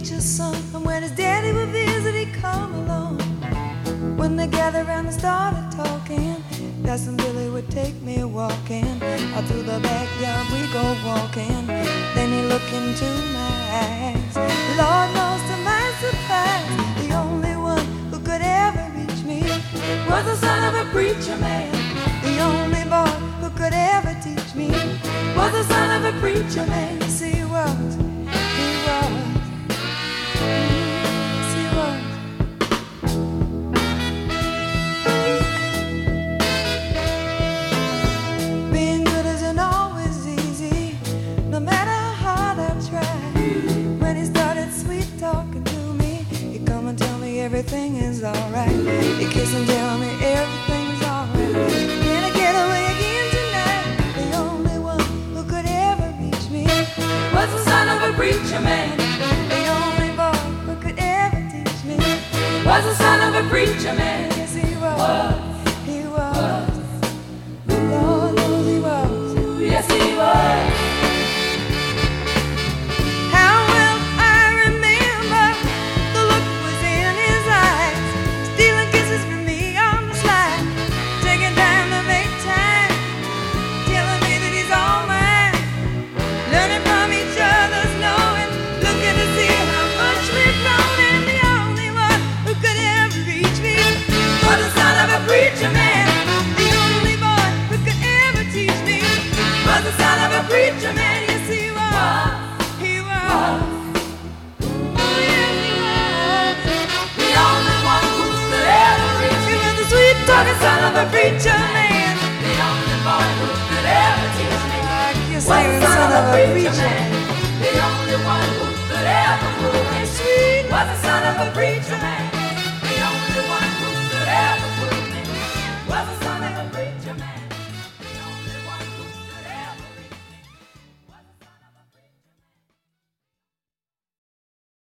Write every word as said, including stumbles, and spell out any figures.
preacher's son. And when his daddy would visit, he'd come along. When they gathered around and started talking, Cousin Billy would take me walking. Out through the backyard we go walking. Then he looked into my eyes. Lord knows to my surprise, the only one who could ever reach me was the son of a preacher man. The only boy who could ever teach me was the son of a preacher man. Yes, he was, he was, yes, he was. Being good isn't always easy, no matter how hard I try. When he started sweet talking to me, he'd come and tell me everything is alright. He'd kiss and tell me everything's alright. Can I get away again tonight? The only one who could ever reach me was the son of a preacher man. The only boy who could ever teach me was the son of a preacher man. Yes, he was, he was. Lord knows he was. Yes, he was. How well I remember the look was in his eyes, stealing kisses from me on the slide, taking time to make time, telling me that he's all mine, learning from each other's knowing, looking to see how much we've grown. And the only one who could ever reach me was the son of a preacher man. The only boy who could ever teach me was the son of a preacher man. Yes, he was, he was. Oh, yes, he was. The only one who could ever reach me was the sweet talking son of a preacher man. The only boy who could ever teach me was the son of a preacher man. The only one who could ever move me sweet was the son of a preacher man.